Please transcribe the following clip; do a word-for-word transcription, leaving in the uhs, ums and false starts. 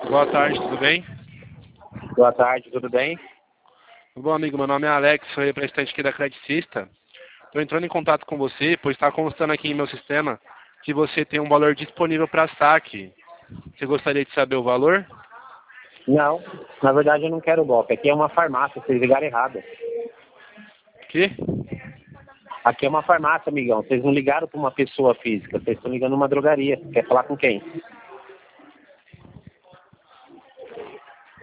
Boa tarde, tudo bem? Boa tarde, tudo bem? Bom, amigo, meu nome é Alex, sou representante aqui da Credicista. Estou entrando em contato com você, pois está constando aqui em meu sistema que você tem um valor disponível para saque. Você gostaria de saber o valor? Não, na verdade eu não quero golpe. Aqui é uma farmácia, vocês ligaram errado. Que? Aqui é uma farmácia, amigão. Vocês não ligaram para uma pessoa física, vocês estão ligando uma drogaria. Quer falar com quem?